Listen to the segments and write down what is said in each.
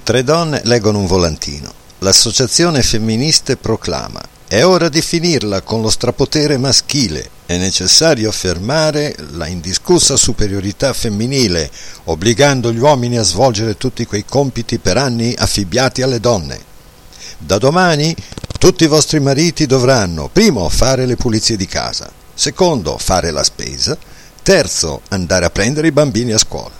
Tre donne leggono un volantino. L'associazione femministe proclama: è ora di finirla con lo strapotere maschile, è necessario affermare la indiscussa superiorità femminile, obbligando gli uomini a svolgere tutti quei compiti per anni affibbiati alle donne. Da domani tutti i vostri mariti dovranno: primo, fare le pulizie di casa; secondo, fare la spesa; terzo, andare a prendere i bambini a scuola.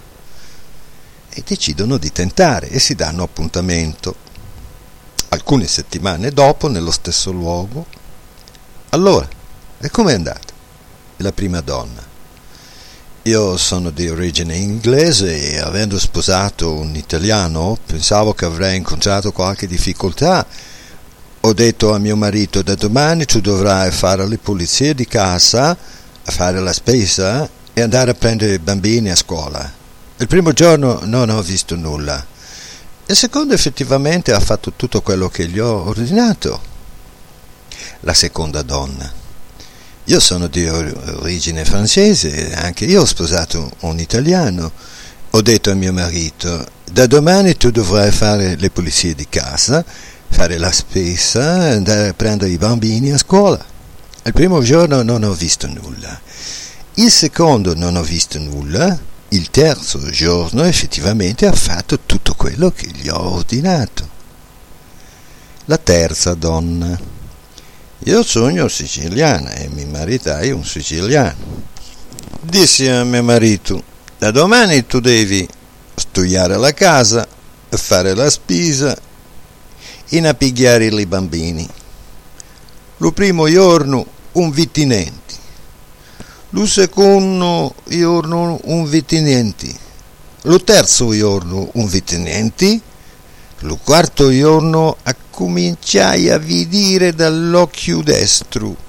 E decidono di tentare e si danno appuntamento. Alcune settimane dopo, nello stesso luogo. Allora, e com'è andata? La prima donna: io sono di origine inglese e avendo sposato un italiano pensavo che avrei incontrato qualche difficoltà. Ho detto a mio marito: da domani tu dovrai fare le pulizie di casa, fare la spesa e andare a prendere i bambini a scuola. Il primo giorno non ho visto nulla. Il secondo effettivamente ha fatto tutto quello che gli ho ordinato. La seconda donna: io sono di origine francese, anche io ho sposato un italiano. Ho detto a mio marito: da domani tu dovrai fare le pulizie di casa, fare la spesa, andare a prendere i bambini a scuola. Il primo giorno non ho visto nulla. Il secondo non ho visto nulla. Il terzo giorno effettivamente ha fatto tutto quello che gli ho ordinato. La terza donna: io sono siciliana e mi maritai un siciliano. Dissi a mio marito: da domani tu devi studiare la casa, fare la spesa e appigliare i bambini. Lo primo giorno un vitinenti, lo secondo giorno un vitinenti, lo terzo giorno un vitinenti, lo quarto giorno cominciai a vedere dall'occhio destro.